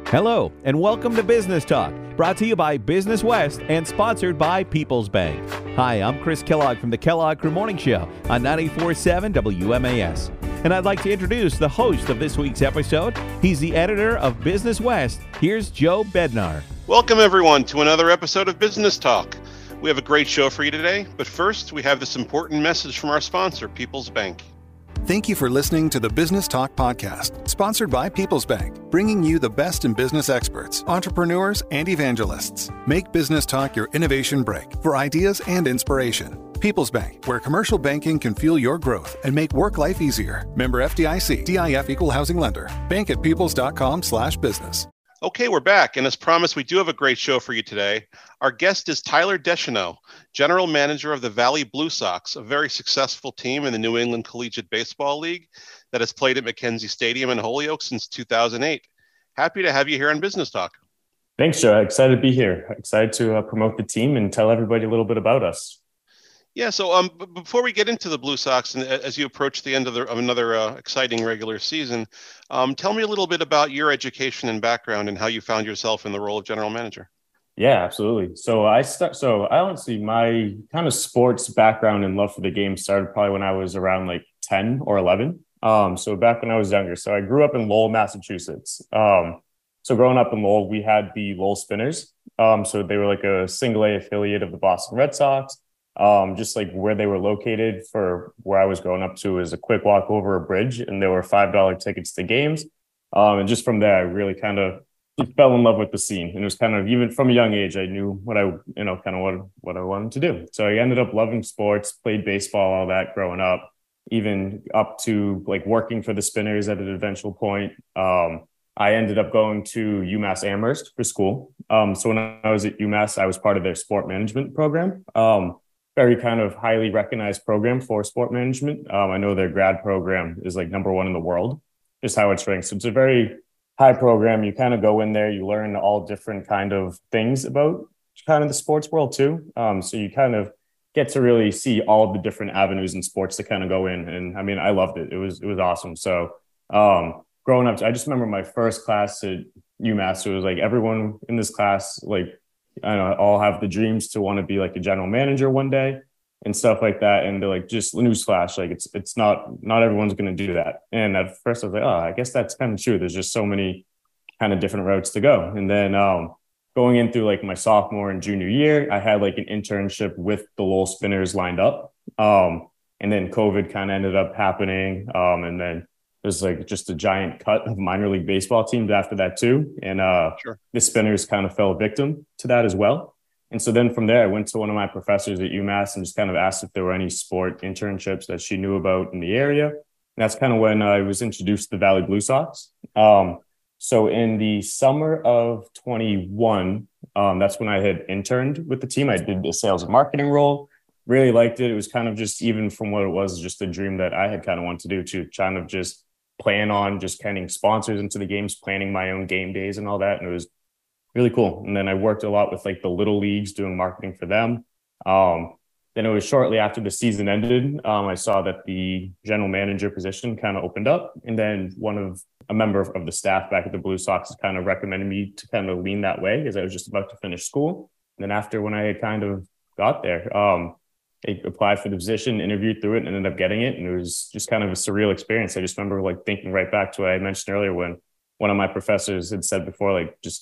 Hello, and welcome to Business Talk, brought to you by Business West and sponsored by People's Bank. Hi, I'm Chris Kellogg from the Kellogg Crew Morning Show on 94.7 WMAS. And I'd like to introduce the host of this week's episode. He's the editor of Business West. Here's Joe Bednar. Welcome, everyone, to another episode of Business Talk. We have a great show for you today, but first, we have this important message from our sponsor, People's Bank. Thank you for listening to the Business Talk podcast, sponsored by People's Bank, bringing you the best in business experts, entrepreneurs, and evangelists. Make Business Talk your innovation break for ideas and inspiration. People's Bank, where commercial banking can fuel your growth and make work life easier. Member FDIC, DIF Equal Housing Lender. Bank at peoples.com/business. Okay, we're back, and as promised, we do have a great show for you today. Our guest is Tyler Deschanel, General Manager of the Valley Blue Sox, a very successful team in the New England Collegiate Baseball League that has played at McKenzie Stadium in Holyoke since 2008. Happy to have you here on Business Talk. Thanks, Joe. Excited to be here. Excited to promote the team and tell everybody a little bit about us. Yeah, so before we get into the Blue Sox, and as you approach the end of another exciting regular season, tell me a little bit about your education and background and how you found yourself in the role of general manager. Yeah, absolutely. So I honestly, my kind of sports background and love for the game started probably when I was around like 10 or 11. So back when I was younger. So I grew up in Lowell, Massachusetts. So growing up in Lowell, we had the Lowell Spinners. So they were like a single A affiliate of the Boston Red Sox. Just like where they were located for where I was growing up to is a quick walk over a bridge, and there were $5 tickets to games. And just from there, I really kind of fell in love with the scene. And it was kind of, even from a young age, I knew what I wanted to do. So I ended up loving sports, played baseball, all that growing up, even up to like working for the Spinners at an eventual point. I ended up going to UMass Amherst for school. So when I was at UMass, I was part of their sport management program. Very kind of highly recognized program for sport management. I know their grad program is like number one in the world, just how it's ranked. So it's a very high program. You kind of go in there, you learn all different kind of things about kind of the sports world too. So you kind of get to really see all of the different avenues in sports to kind of go in. And I mean, I loved it. It was awesome. So growing up, I just remember my first class at UMass. So it was like everyone in this class, like, I don't know, all have the dreams to want to be like a general manager one day and stuff like that. And they're like, just newsflash, like it's not everyone's going to do that. And at first I was like, oh, I guess that's kind of true. There's just so many kind of different routes to go. And then going in through like my sophomore and junior year, I had like an internship with the Lowell Spinners lined up. And then COVID kind of ended up happening. And then there's like just a giant cut of minor league baseball teams after that too. And Sure. The Spinners kind of fell victim to that as well. And so then from there, I went to one of my professors at UMass and just kind of asked if there were any sport internships that she knew about in the area. And that's kind of when I was introduced to the Valley Blue Sox. So in the summer of 21, that's when I had interned with the team. I did the sales and marketing role. Really liked it. It was kind of just, even from what it was, just a dream that I had kind of wanted to do, to kind of just plan on just getting sponsors into the games, planning my own game days and all that. And it was really cool. And then I worked a lot with like the little leagues doing marketing for them. Then it was shortly after the season ended, I saw that the general manager position kind of opened up. And then a member of the staff back at the Blue Sox kind of recommended me to kind of lean that way, as I was just about to finish school. And then after, when I had kind of got there, I applied for the position, interviewed through it, and ended up getting it. And it was just kind of a surreal experience. I just remember like thinking right back to what I mentioned earlier, when one of my professors had said before, like, just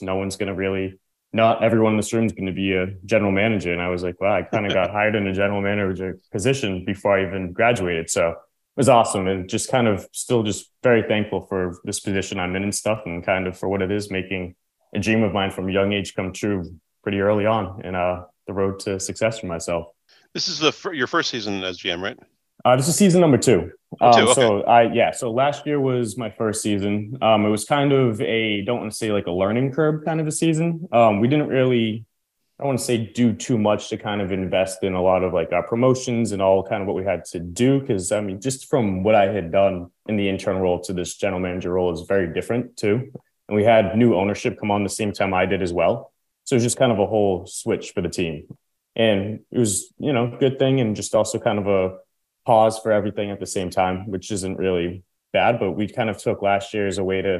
not everyone in this room is going to be a general manager. And I was like, wow, I kind of got hired in a general manager position before I even graduated. So it was awesome. And just kind of still just very thankful for this position I'm in and stuff, and kind of for what it is, making a dream of mine from a young age come true pretty early on in the road to success for myself. This is your first season as GM, right? This is season number 2. Okay. So last year was my first season. It was kind of don't want to say like a learning curve kind of a season. We didn't really, I don't want to say do too much to kind of invest in a lot of like our promotions and all kind of what we had to do. Cause I mean, just from what I had done in the intern role to this general manager role is very different too. And we had new ownership come on the same time I did as well. So it was just kind of a whole switch for the team. And it was, a good thing, and just also kind of a pause for everything at the same time, which isn't really bad, but we kind of took last year as a way to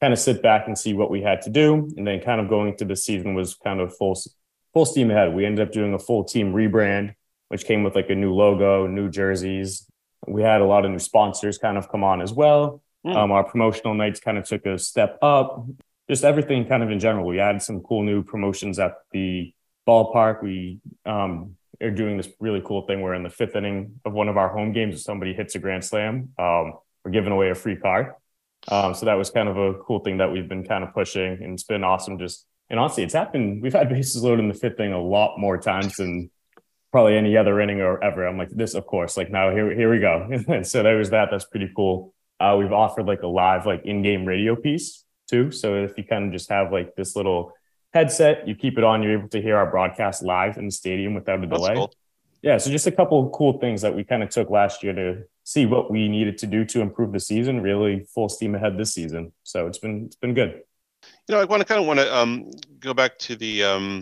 kind of sit back and see what we had to do. And then kind of going into the season was kind of full steam ahead. We ended up doing a full team rebrand, which came with like a new logo, new jerseys. We had a lot of new sponsors kind of come on as well. Our promotional nights kind of took a step up. Just everything kind of in general. We added some cool new promotions at the ballpark. We are doing this really cool thing where in the 5th inning of one of our home games, if somebody hits a grand slam, we're giving away a free car. So that was kind of a cool thing that we've been kind of pushing, and it's been awesome. And honestly, it's happened. We've had bases loaded in the 5th inning a lot more times than probably any other inning or ever. I'm like, this, of course, like now here we go. And so there was that. That's pretty cool. We've offered like a live like in-game radio piece too. So if you kind of just have like this little headset, you keep it on, you're able to hear our broadcast live in the stadium without a delay. Cool. Yeah. So just a couple of cool things that we kind of took last year to see what we needed to do to improve the season, really full steam ahead this season. So it's been good. I want to go back to the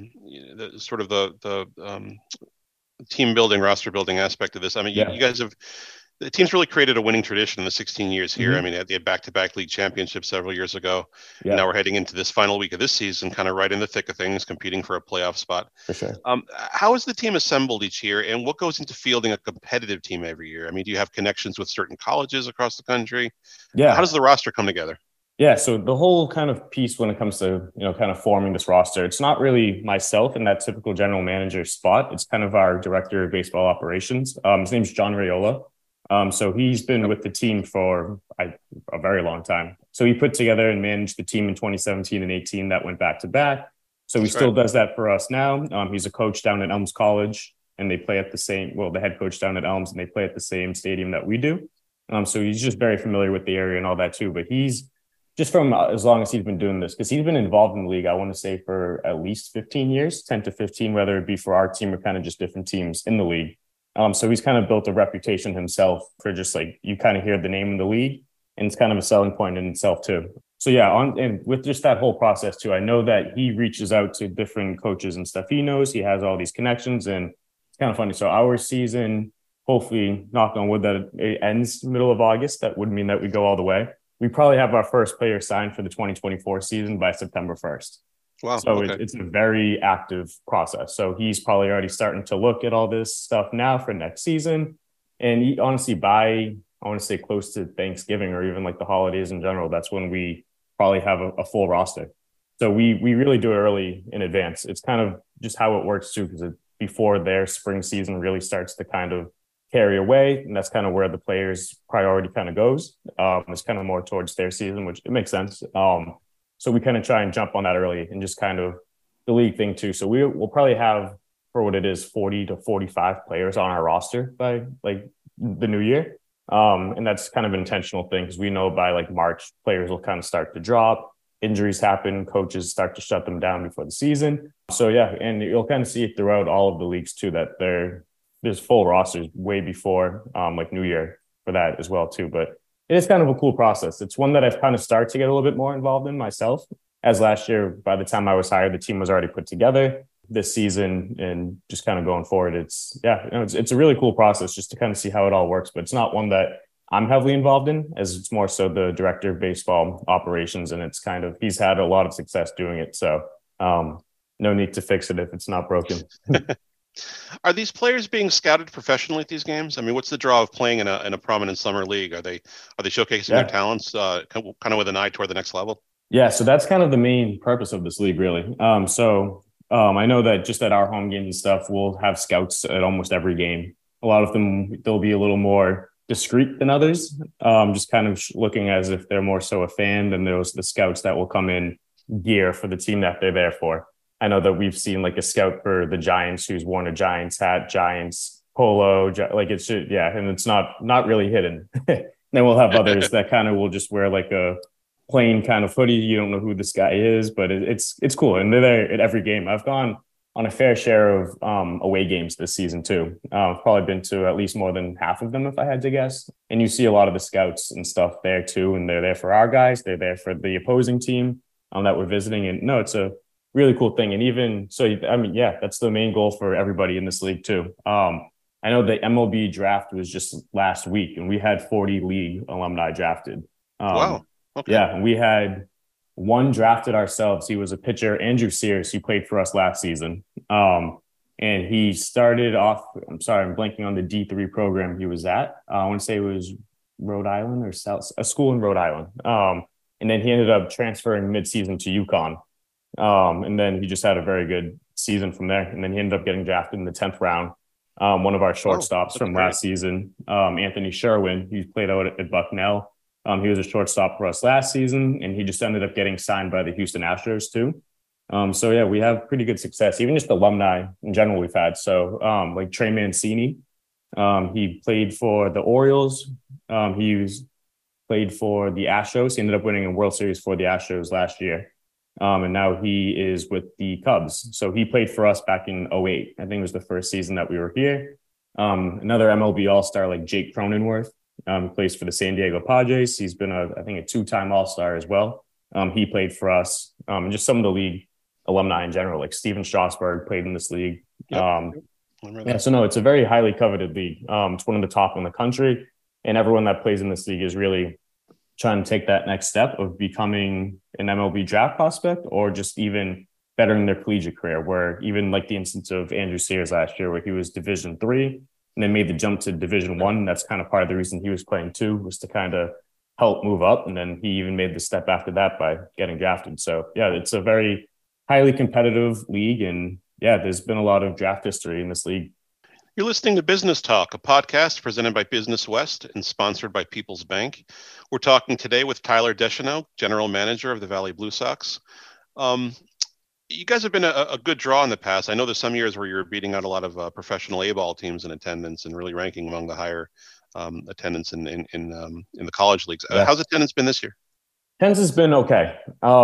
sort of the team building, roster building aspect of this. I mean, you guys the team's really created a winning tradition in the 16 years here. I mean, they had back-to-back league championships several years ago. Yeah. Now we're heading into this final week of this season, kind of right in the thick of things, competing for a playoff spot. For sure. How is the team assembled each year, and what goes into fielding a competitive team every year? I mean, do you have connections with certain colleges across the country? Yeah. How does the roster come together? Yeah, so the whole kind of piece when it comes to, kind of forming this roster, it's not really myself in that typical general manager spot. It's kind of our director of baseball operations. His name's John Raiola. So he's been with the team for a very long time. So he put together and managed the team in 2017 and 18 that went back to back. So he still does that for us now. He's a coach down at Elms College, and they play at the head coach down at Elms, and they play at the same stadium that we do. So he's just very familiar with the area and all that too. But he's just from as long as he's been doing this, because he's been involved in the league, I want to say for at least 15 years, 10 to 15, whether it be for our team or kind of just different teams in the league. So he's kind of built a reputation himself for just like, you kind of hear the name in the league, and it's kind of a selling point in itself too. So yeah, and with just that whole process too, I know that he reaches out to different coaches and stuff. He knows he has all these connections, and it's kind of funny. So our season, hopefully, knock on wood, that it ends middle of August. That would mean that we go all the way. We probably have our first player signed for the 2024 season by September 1st. Wow. So it's a very active process. So he's probably already starting to look at all this stuff now for next season. And honestly, by, I want to say close to Thanksgiving or even like the holidays in general, that's when we probably have a full roster. So we really do it early in advance. It's kind of just how it works too, because before their spring season really starts to kind of carry away. And that's kind of where the players' priority kind of goes. It's kind of more towards their season, which it makes sense. So we kind of try and jump on that early, and just kind of the league thing too. So we'll probably have, for what it is, 40 to 45 players on our roster by like the new year. And that's kind of an intentional thing, because we know by like March, players will kind of start to drop. Injuries happen. Coaches start to shut them down before the season. So yeah, and you'll kind of see it throughout all of the leagues too, that there's full rosters way before like New Year for that as well too. But it is kind of a cool process. It's one that I've kind of started to get a little bit more involved in myself, as last year, by the time I was hired, the team was already put together. This season and just kind of going forward, it's a really cool process just to kind of see how it all works. But it's not one that I'm heavily involved in, as it's more so the director of baseball operations. And it's kind of, he's had a lot of success doing it. So no need to fix it if it's not broken. Are these players being scouted professionally at these games? I mean, what's the draw of playing in a prominent summer league? Are they showcasing their talents kind of with an eye toward the next level? Yeah, so that's kind of the main purpose of this league, really. I know that just at our home games and stuff, we'll have scouts at almost every game. A lot of them, they'll be a little more discreet than others, just kind of looking as if they're more so a fan than the scouts that will come in gear for the team that they're there for. I know that we've seen like a scout for the Giants who's worn a Giants hat, Giants polo, like it's just, yeah, and it's not really hidden. Then we'll have others that kind of will just wear like a plain kind of hoodie. You don't know who this guy is, but it's cool. And they're there at every game. I've gone on a fair share of away games this season too. I've probably been to at least more than half of them if I had to guess. And you see a lot of the scouts and stuff there too. And they're there for our guys. They're there for the opposing team that we're visiting. And no, it's a really cool thing. And even so, I mean, yeah, that's the main goal for everybody in this league too. I know the MLB draft was just last week, and we had 40 league alumni drafted. Wow. Okay. Yeah, we had one drafted ourselves. He was a pitcher, Andrew Sears. He played for us last season. And he started off, I'm sorry, I'm blanking on the D3 program he was at. I want to say it was Rhode Island or South, a school in Rhode Island. And then he ended up transferring midseason to UConn. And then he just had a very good season from there. And then he ended up getting drafted in the 10th round. One of our shortstops from last season, Anthony Sherwin, he played out at Bucknell. He was a shortstop for us last season, and he just ended up getting signed by the Houston Astros too. So yeah, we have pretty good success, even just alumni in general we've had. So like Trey Mancini, he played for the Orioles. Played for the Astros. He ended up winning a World Series for the Astros last year. And now he is with the Cubs. So he played for us back in 2008. I think it was the first season that we were here. Another MLB All-Star like Jake Cronenworth. He plays for the San Diego Padres. He's been I think a two-time All-Star as well. He played for us. And just some of the league alumni in general, like Steven Strasburg played in this league. So no, it's a very highly coveted league. It's one of the top in the country, and everyone that plays in this league is really trying to take that next step of becoming an MLB draft prospect or just even bettering their collegiate career, where even like the instance of Andrew Sears last year, where he was Division III and then made the jump to Division I. That's kind of part of the reason he was playing too, was to kind of help move up. And then he even made the step after that by getting drafted. So yeah, it's a very highly competitive league. And yeah, there's been a lot of draft history in this league. You're listening to Business Talk, a podcast presented by Business West and sponsored by People's Bank. We're talking today with Tyler Deschanel, General Manager of the Valley Blue Sox. You guys have been a good draw in the past. I know there's some years where you're beating out a lot of professional A-ball teams in attendance and really ranking among the higher attendance in the college leagues. Yeah. How's attendance been this year? Attendance has been okay.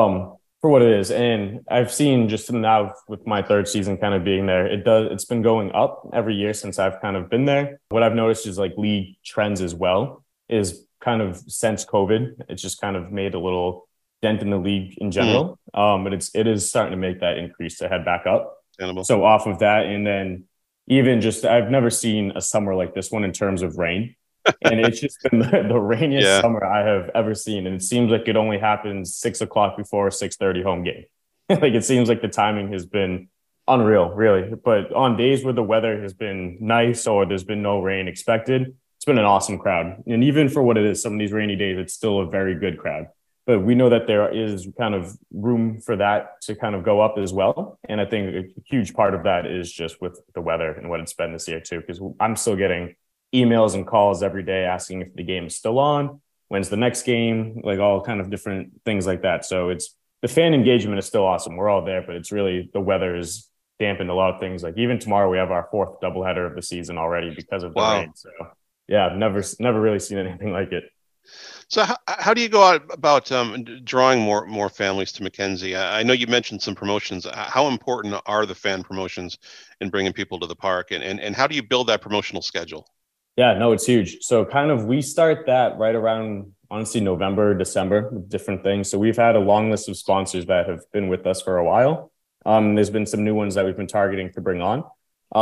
For what it is. And I've seen just now with my third season kind of being there, it's been going up every year since I've kind of been there. What I've noticed is like league trends as well is kind of since COVID, it's just kind of made a little dent in the league in general. But it is starting to make that increase to head back up. So off of that, and then even just, I've never seen a summer like this one in terms of rain. And it's just been the rainiest summer I have ever seen. And it seems like it only happens 6 o'clock before a 6:30 home game. Like it seems like the timing has been unreal, really. But on days where the weather has been nice or there's been no rain expected, it's been an awesome crowd. And even for what it is, some of these rainy days, it's still a very good crowd. But we know that there is kind of room for that to kind of go up as well. And I think a huge part of that is just with the weather and what it's been this year too, because I'm still getting emails and calls every day asking if the game is still on, when's the next game, like all kind of different things like that. So it's the fan engagement is still awesome. We're all there, but it's really the weather has dampened a lot of things. Like even tomorrow we have our 4th doubleheader of the season already because of the rain. So yeah, I've never really seen anything like it. So how do you go out about drawing more families to Mackenzie? I know you mentioned some promotions. How important are the fan promotions in bringing people to the park, and how do you build that promotional schedule? Yeah, no, it's huge. So kind of we start that right around, honestly, November, December, with different things. So we've had a long list of sponsors that have been with us for a while. There's been some new ones that we've been targeting to bring on.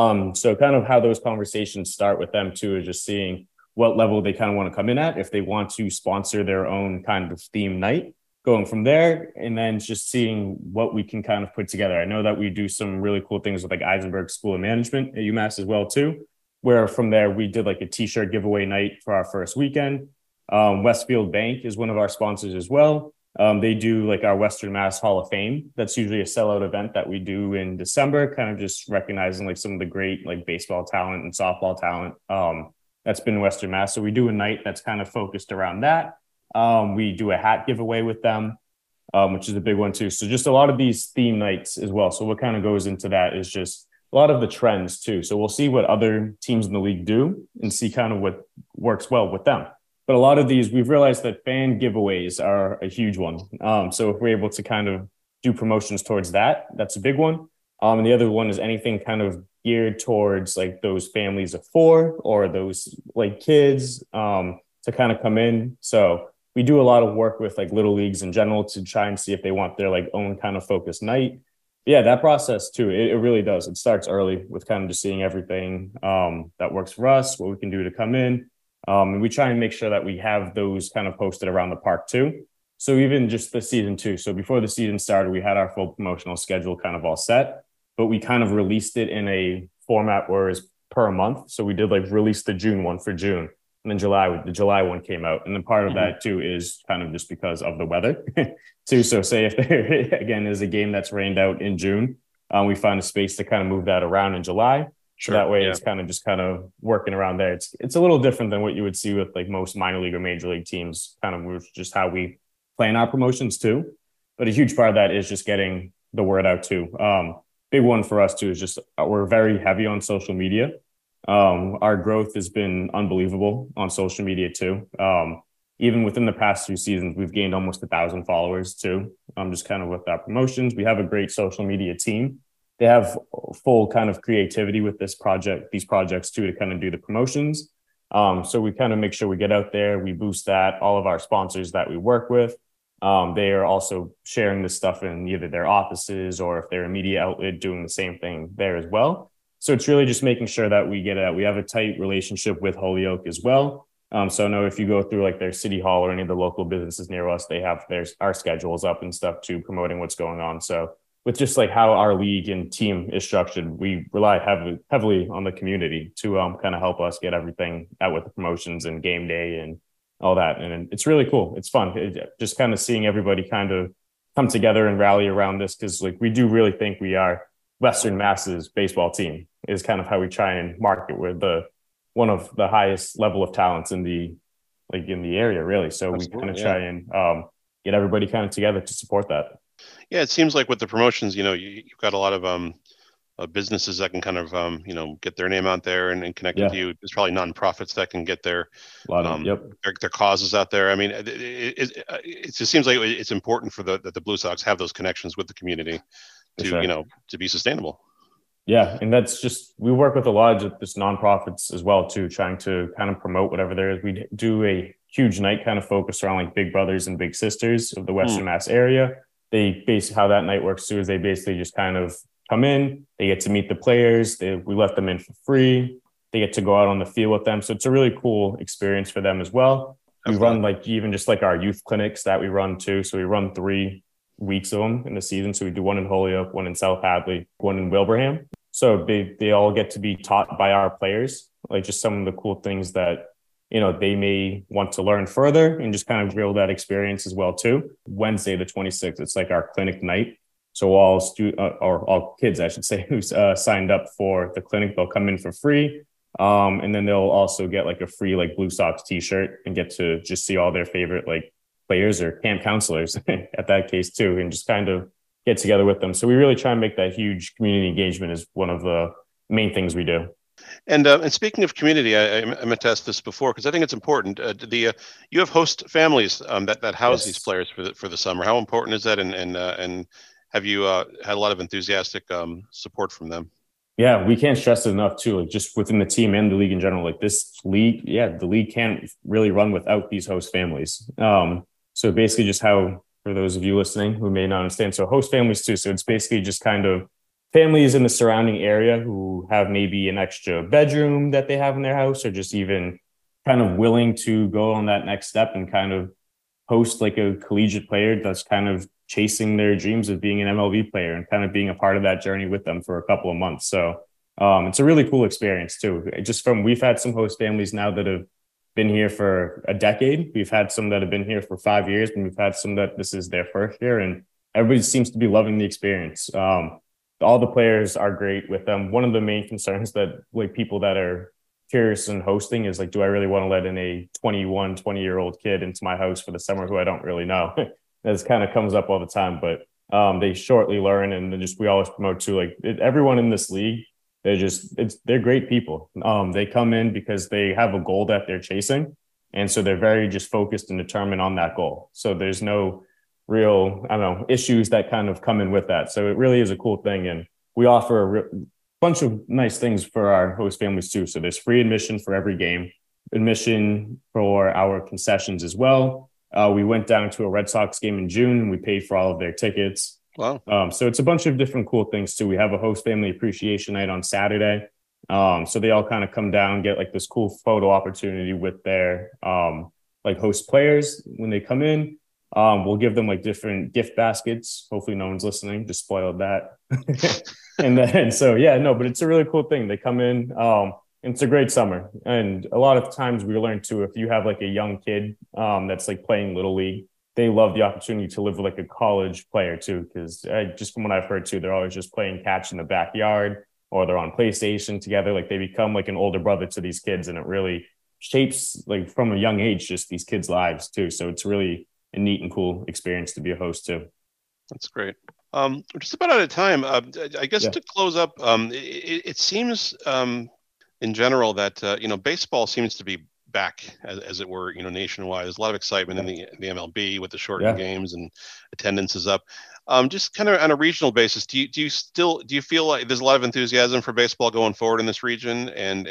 So kind of how those conversations start with them too is just seeing what level they kind of want to come in at, if they want to sponsor their own kind of theme night, going from there, and then just seeing what we can kind of put together. I know that we do some really cool things with like Eisenberg School of Management at UMass as well too, where from there we did like a t-shirt giveaway night for our first weekend. Westfield Bank is one of our sponsors as well. They do like our Western Mass Hall of Fame. That's usually a sellout event that we do in December, kind of just recognizing like some of the great like baseball talent and softball talent that's been in Western Mass. So we do a night that's kind of focused around that. We do a hat giveaway with them, which is a big one too. So just a lot of these theme nights as well. So what kind of goes into that is just a lot of the trends too. So we'll see what other teams in the league do and see kind of what works well with them. But a lot of these, we've realized that fan giveaways are a huge one. So if we're able to kind of do promotions towards that, that's a big one. And the other one is anything kind of geared towards like those families of 4 or those like kids to kind of come in. So we do a lot of work with like little leagues in general to try and see if they want their like own kind of focused night. Yeah, that process too, it really does. It starts early with kind of just seeing everything that works for us, what we can do to come in. And we try and make sure that we have those kind of posted around the park too. So even just the season two. So before the season started, we had our full promotional schedule kind of all set, but we kind of released it in a format where it's per month. So we did like release the June one for June. And then the July one came out. And then part of that too is kind of just because of the weather too. So say if there again is a game that's rained out in June, we find a space to kind of move that around in July. Sure. That way it's kind of working around there. It's a little different than what you would see with like most minor league or major league teams, kind of just how we plan our promotions too. But a huge part of that is just getting the word out too. Big one for us too is just we're very heavy on social media. Our growth has been unbelievable on social media too. Even within the past 2 seasons, we've gained almost 1,000 followers too. Just kind of with our promotions, we have a great social media team. They have full kind of creativity with these projects too, to kind of do the promotions. So we kind of make sure we get out there, we boost that. All of our sponsors that we work with, they are also sharing this stuff in either their offices or if they're a media outlet doing the same thing there as well. So it's really just making sure that we get it out. We have a tight relationship with Holyoke as well. So I know if you go through like their city hall or any of the local businesses near us, they have our schedules up and stuff too, promoting what's going on. So with just like how our league and team is structured, we rely heavily on the community to kind of help us get everything out with the promotions and game day and all that. And it's really cool. It's fun. Just kind of seeing everybody kind of come together and rally around this, because like we do really think we are Western Mass's baseball team is kind of how we try and market. We're one of the highest level of talents in the area, really. So absolutely, we kind of try and get everybody kind of together to support that. Yeah, it seems like with the promotions, you've got a lot of businesses that can kind of, get their name out there and connect with you. There's probably nonprofits that can get their causes out there. I mean, it just seems like it's important for the Blue Sox have those connections with the community to, to be sustainable. Yeah. And that's just, we work with a lot of just nonprofits as well too, trying to kind of promote whatever there is. We do a huge night kind of focused around like big brothers and big sisters of the Western Mass area. How that night works too is they basically just kind of come in, they get to meet the players. We let them in for free. They get to go out on the field with them. So it's a really cool experience for them as well. We run like even just like our youth clinics that we run too. So we run 3 weeks of them in the season. So we do one in Holyoke, one in South Hadley, one in Wilbraham. So they all get to be taught by our players, like just some of the cool things that, they may want to learn further and just kind of grill that experience as well too. Wednesday, the 26th, it's like our clinic night. So all kids, I should say, who's signed up for the clinic, they'll come in for free. And then they'll also get like a free like Blue Sox t-shirt and get to just see all their favorite like players or camp counselors at that case too, and just kind of get together with them. So we really try and make that huge community engagement is one of the main things we do. And speaking of community, I meant to ask this before because I think it's important. You have host families that house these players for the summer. How important is that? And have you had a lot of enthusiastic support from them? Yeah, we can't stress it enough too. Like just within the team and the league in general, like this league, the league can't really run without these host families. So basically, just how for those of you listening who may not understand, so host families too. So it's basically just kind of families in the surrounding area who have maybe an extra bedroom that they have in their house, or just even kind of willing to go on that next step and kind of host like a collegiate player that's kind of chasing their dreams of being an MLB player and kind of being a part of that journey with them for a couple of months. So it's a really cool experience too. We've had some host families now that have been here for a decade. We've had some that have been here for 5 years, and we've had some that this is their first year, and everybody seems to be loving the experience. All the players are great with them. One of the main concerns that like people that are curious in hosting is like, do I really want to let in a 20-year-old kid into my house for the summer who I don't really know? That kind of comes up all the time, but they shortly learn. And then we always promote to like everyone in this league. They're great people. They come in because they have a goal that they're chasing. And so they're very just focused and determined on that goal. So there's no real, issues that kind of come in with that. So it really is a cool thing. And we offer a bunch of nice things for our host families too. So there's free admission for every game, admission for our concessions as well. We went down to a Red Sox game in June and we paid for all of their tickets. Wow. So it's a bunch of different cool things too. We have a host family appreciation night on Saturday. So they all kind of come down, get like this cool photo opportunity with their like host players when they come in. We'll give them like different gift baskets. Hopefully no one's listening, just spoiled that. And then, so yeah, no, but it's a really cool thing. They come in, it's a great summer. And a lot of times we learn too, if you have like a young kid that's like playing Little League, they love the opportunity to live with like a college player too. Because just from what I've heard too, they're always just playing catch in the backyard, or they're on PlayStation together. Like they become like an older brother to these kids, and it really shapes like from a young age, just these kids' lives too. So it's really a neat and cool experience to be a host to. That's great. We're just about out of time. I guess to close up, it seems in general that baseball seems to be back, as it were, nationwide. There's a lot of excitement in the MLB with the shortened games, and attendance is up. Just kind of on a regional basis, do you feel like there's a lot of enthusiasm for baseball going forward in this region? And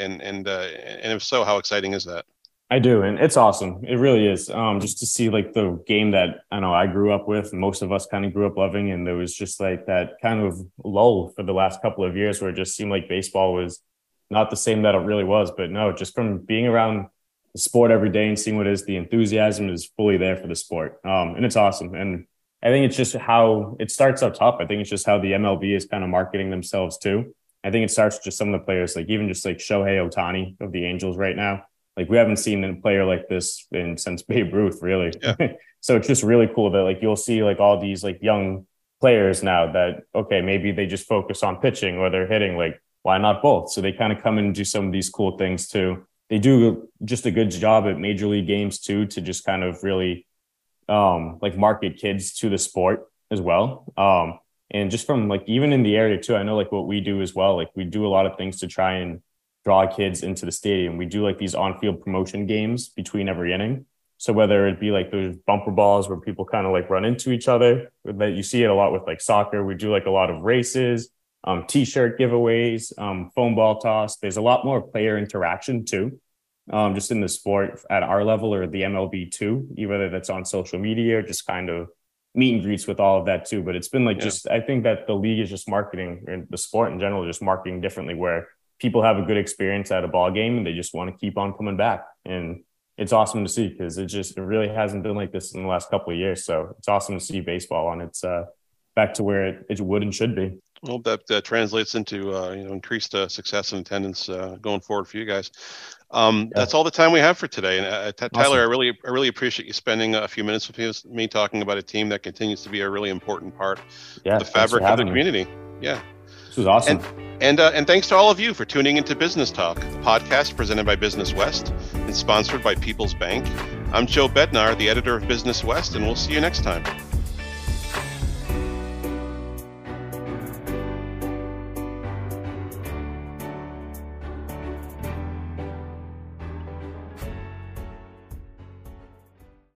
if so, how exciting is that? I do, and it's awesome. It really is. Just to see like the game that I know I grew up with, most of us kind of grew up loving, and there was just like that kind of lull for the last couple of years where it just seemed like baseball was not the same that it really was. But no, just from being around the sport every day and seeing what it is, the enthusiasm is fully there for the sport, and it's awesome. And I think it's just how it starts up top. I think it's just how the MLB is kind of marketing themselves too. I think it starts with just some of the players, like even just like Shohei Ohtani of the Angels right now. Like we haven't seen a player like this since Babe Ruth, really. Yeah. So it's just really cool that like you'll see like all these like young players now that, okay, maybe they just focus on pitching or they're hitting, like why not both? So they kind of come in and do some of these cool things too. They do just a good job at major league games too, to just kind of really like market kids to the sport as well. And just from like, even in the area too, I know like what we do as well, like we do a lot of things to try and draw kids into the stadium. We do like these on-field promotion games between every inning. So whether it be like those bumper balls where people kind of like run into each other, that you see it a lot with like soccer. We do like a lot of races, t-shirt giveaways, foam ball toss. There's a lot more player interaction too, just in the sport at our level or the MLB too, whether that's on social media or just kind of meet and greets with all of that too. But it's been like just, I think that the league is just marketing, and the sport in general, just marketing differently, where people have a good experience at a ball game and they just want to keep on coming back. And it's awesome to see, because it really hasn't been like this in the last couple of years. So it's awesome to see baseball on its back to where it would and should be. Well, that translates into increased success and attendance going forward for you guys. That's all the time we have for today. And Tyler, awesome. I really appreciate you spending a few minutes with me talking about a team that continues to be a really important part of the fabric of the community. Yeah. This was awesome. And thanks to all of you for tuning into Business Talk, a podcast presented by Business West and sponsored by People's Bank. I'm Joe Bednar, the editor of Business West, and we'll see you next time.